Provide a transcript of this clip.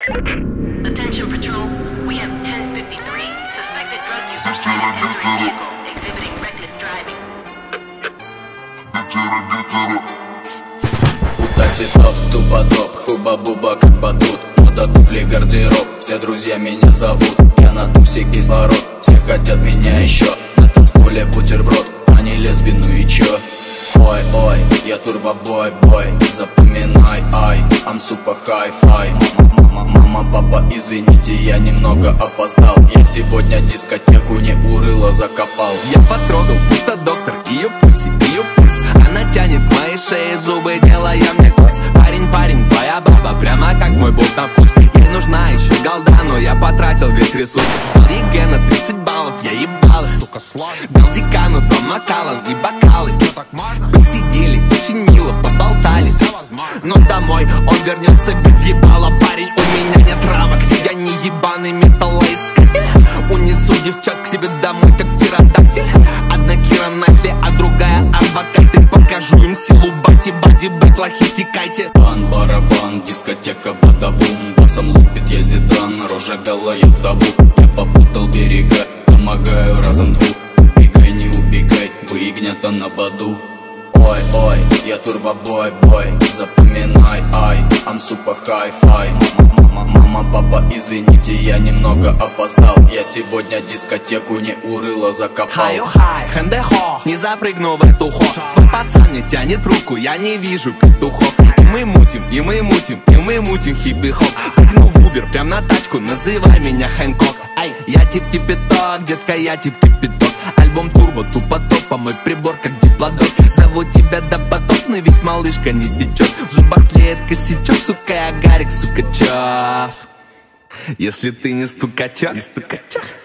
Attention patrol, we have 1053 suspected drug users entering vehicle exhibiting reckless driving. Топ, тупо-топ, хуба-буба как батут. Мода, туфли, гардероб, все друзья меня зовут. Я на тусе кислород, все хотят меня еще. На танцполе бутерброд, а не лесби, ну и чё? Ой-ой, я турбо-бой-бой, запоминай, ай, I'm super hi-fi. Мама, папа, извините, я немного опоздал. Я сегодня дискотеку не урыло закопал. Я потрогал, будто доктор, ее пульс, ее пульс. Она тянет мои шеи, зубы, делая мне курс. Парень, твоя баба, прямо как мой бог на вкус. Ей нужна еще голда, но я потратил весь ресурс. Стал Егена, 30 баллов, я ебал, сука, сложно. Дал декану, Том Макалан и бокалы. Посидели, очень мило, поболтали. Но домой он вернется без ебала. Парень, у меня нет рамок, я не ебаный металлоискатель. Унесу девчат к себе домой, как птеродактиль. Одна Кира Найтли, а другая адвокаты. Покажу им силу бати, бэк, лохи, текайте. Бан-барабан, дискотека бадабум. Басом лупит я зидан, рожа белая табу. Я попутал берега, помогаю разом двух. Убегай, не убегай, выгнята на баду. Ой-ой, я турбо-бой-бой, запоминай, ай, I'm super hi-fi. Мама, папа, извините, я немного опоздал. Я сегодня дискотеку не урыло закопал. Хай-о-хай, хэнде-хо, не запрыгну в эту хо. Твой пацан не тянет руку, я не вижу петухов. И мы мутим, и мы мутим, и мы мутим хип-хоп. Прыгну в Убер, прям на тачку, называй меня Хэнкок. Ай, я тип-типиток, детка, я тип-типиток. Альбом турбо, тупо-топ, а мой прибор как диплодок. Зову тебя допотопный, ведь малышка не течет. В зубах тлеет косячок, сука, я Гарик Сукачев. Если ты не стукачок,